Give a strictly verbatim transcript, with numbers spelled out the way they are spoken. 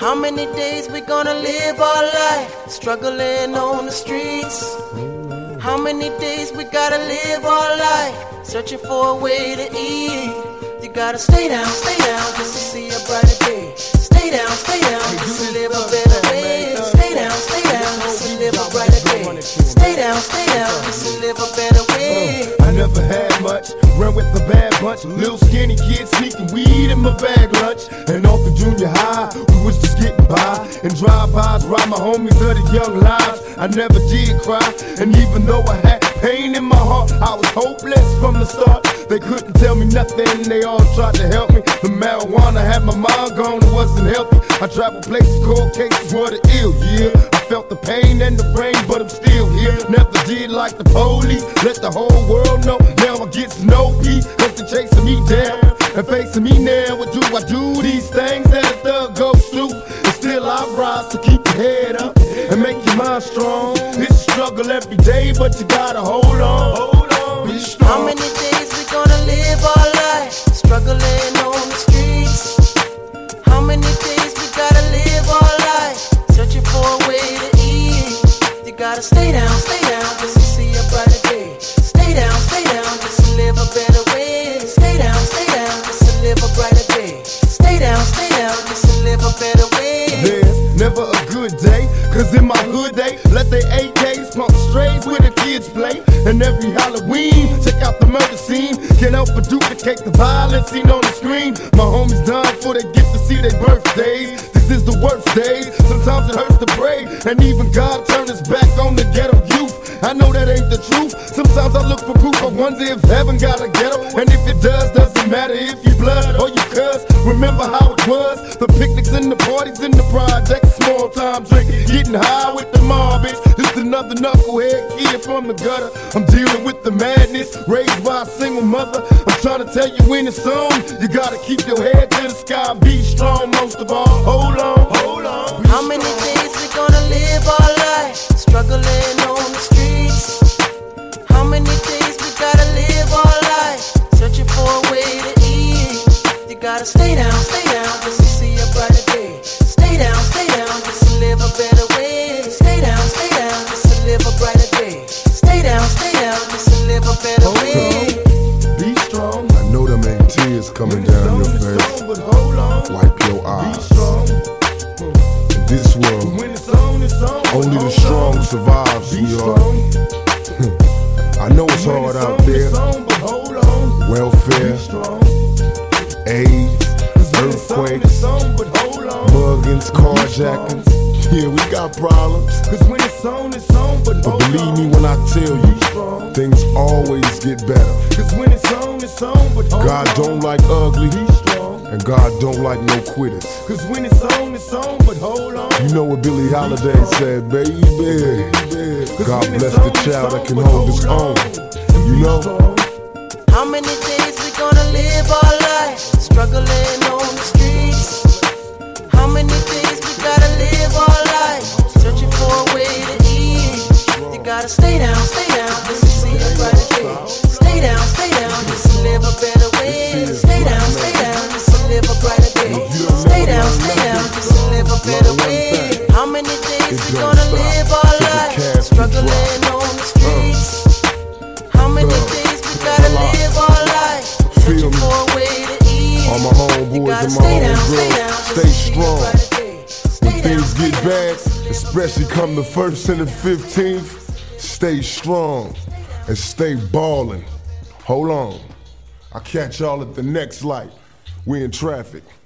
How many days we gonna live our life struggling on the streets? How many days we gotta live our life searching for a way to eat? You gotta stay down, stay down just to see a brighter day. Stay down, stay down just to live a better way. Stay down, stay down just to live a brighter day. Stay down, stay down just to live a better way. I never had much, ran with the bad bunch. Little skinny kids sneaking weed in my bag lunch. And off the junior high, we was just getting by. And drive-bys, ride my homies of the young lives. I never did cry, and even though I had pain in my heart, I was hopeless from the start. They couldn't tell me nothing, they all tried to help me. The marijuana had my mind gone, it wasn't healthy. I traveled places, cold cases, were the ill, yeah. I felt the pain and the rain, but I'm still here. Never did like the police, let the whole world know. Now I get to know peace, cause they're chasing me down. And facing me now, what do I do? These things that a thug goes through. And still I rise to keep your head up and make your mind strong. It's a struggle every day, but you gotta hold on, hold on, be strong. How many days we gonna live our life struggling on the streets? How many days we gotta live our life searching for a way to eat? You gotta stay down, stay down just to see a brighter day. Stay down, stay down just to live a better way. Stay down, stay down just to live a brighter day. Stay down, stay down just to live a better way. There's never a good day, cause in my hood they let their A Ks pump strays where the kids play. And every Halloween, check out the murder scene. Can't help but duplicate the violence seen on the screen. My homies dying before they get to see their birthdays. This is the worst days, sometimes it hurts to pray. And even God turned his back on the ghetto youth. I know that ain't the truth, sometimes I look for proof. I wonder if heaven got a ghetto. And if it does, doesn't matter if you blood or you cuss. Remember how it was, the picnics and the parties in the projects. Small time drinking, getting high with the mob, bitch. Just another knucklehead kid from the gutter. I'm dealing with the madness, raised by a single mother. I'm trying to tell you in the song, you gotta keep your head to the sky and be strong. Most of all, hold on, hold on. How many days we gonna live our life struggling on the streets? How many days we gotta live our life searching for a way to eat? You gotta stay down, stay down just to see a brighter day. Stay down, stay down just to live a better way. Stay down, stay down just to live a brighter day. Stay down, stay down just to live a better hold way. On, be strong. I know them ain't tears coming down your face. On, but hold on, wipe your eyes. Be strong. In this world, when it's on, it's on, only the strong on. survive, sweetheart. I know it's when hard it's out on, there. On, but hold on. Welfare, AIDS, earthquakes, on, but hold on. muggings, carjackings. Yeah, we got problems. Cause when it's on, it's on, but, but believe on. me when I tell you, things always get better. Cause when it's on, it's on, but hold God on. don't like ugly, and God don't like no quitters. Cause when it's on, it's on, but hold on. You know what Billie Holiday said, baby. God bless the child that can hold his own. You know? How many days we gonna live our life struggling on the streets? How many days we gotta live our life searching for a way to eat? You gotta stay down, stay down just to see a brighter day. Stay down, stay down just to live a better way. Stay down, stay down just to live a brighter day. Stay down, stay down just to live a better way. How many days we gonna live our life struggling on the streets? How many days we gotta live our life searching for a way to eat? All my homeboys and my homegirls, stay strong. When things get bad, especially come the first and the fifteenth, stay strong and stay ballin'. Hold on, I'll catch y'all at the next light. We in traffic.